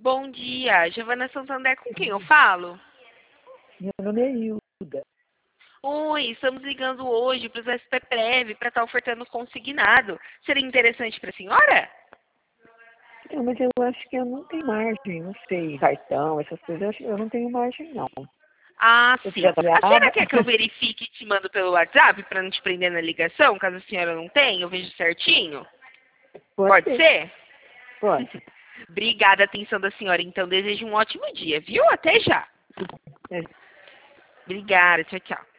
Bom dia, Giovana Santander, com quem eu falo? Meu nome é Hilda. Oi, estamos ligando hoje para o SPPrev para estar ofertando consignado. Seria interessante para a senhora? Não, mas eu acho que eu não tenho margem, não sei, cartão, essas coisas, eu acho que eu não tenho margem, não. Ah, Se eu sim. quiser A senhora trabalhar, quer que eu verifique e te mando pelo WhatsApp para não te prender na ligação, caso a senhora não tenha? Eu vejo certinho? pode Pode ser, ser? pode. Obrigada, atenção da senhora. Então, desejo um ótimo dia, viu? Até já. É, Obrigada, tchau, tchau.